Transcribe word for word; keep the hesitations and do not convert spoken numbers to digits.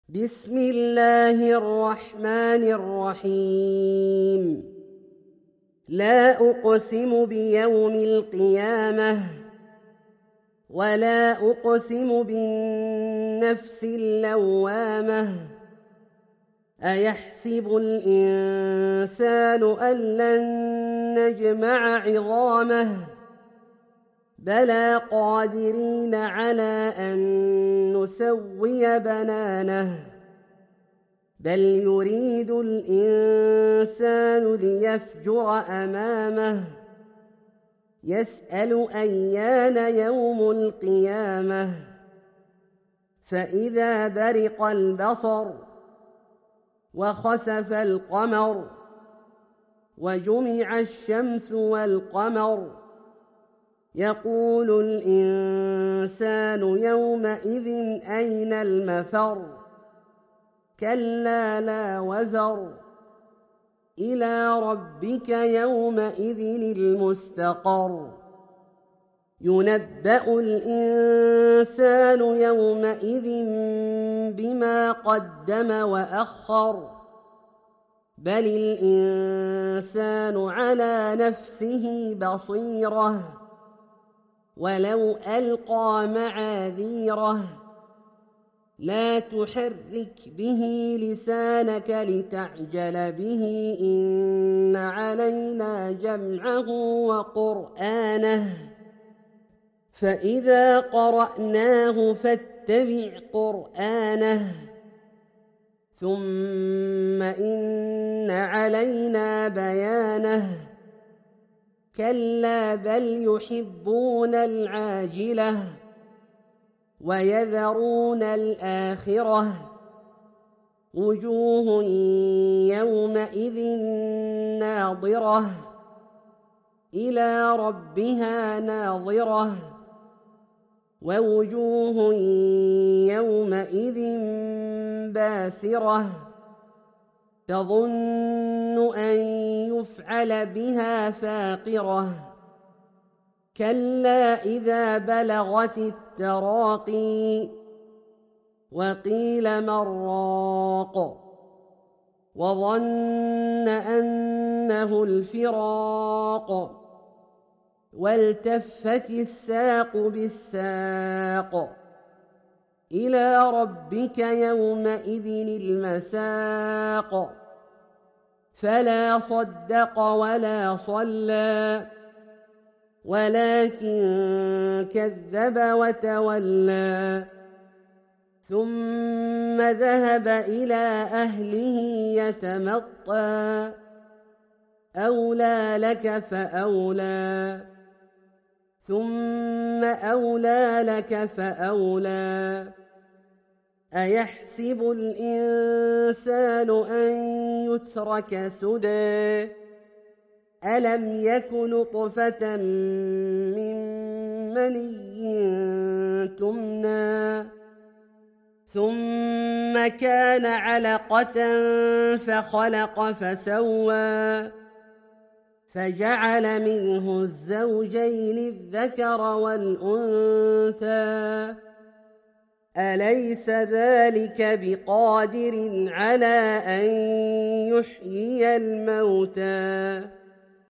بسم الله الرحمن الرحيم. لا أقسم بيوم القيامة ولا أقسم بالنفس اللوامة. أيحسب الإنسان أن لن نجمع عظامه بلى قادرين على أن نسوي بنانه بل يريد الإنسان ليفجر أمامه يسأل أيان يوم القيامة فإذا برق البصر وخسف القمر وجمع الشمس والقمر يقول الإنسان يومئذ أين المفر كلا لا وزر إلى ربك يومئذ المستقر ينبأ الإنسان يومئذ بما قدم وأخر بل الإنسان على نفسه بصيرة ولو ألقى معاذيره لا تحرك به لسانك لتعجل به إن علينا جمعه وقرآنه فإذا قرأناه فاتبع قرآنه ثم إن علينا بيانه كلا بل يحبون العاجلة ويذرون الآخرة وجوه يومئذ ناظرة إلى ربها ناظرة ووجوه يومئذ باسرة تظن أن يفعل بها فاقرة كلا إذا بلغت التراقي وقيل من راق وظن أنه الفراق والتفت الساق بالساق إلى ربك يومئذ المساق فلا صدق ولا صلى ولكن كذب وتولى ثم ذهب إلى أهله يتمطى أولى لك فأولى ثم أولى لك فأولى أيحسب الإنسان أن يترك سدى ألم يك نطفة من مني تمنى ثم كان علقة فخلق فسوى فجعل منه الزوجين الذكر والأنثى أليس ذلك بقادر على أن يحيي الموتى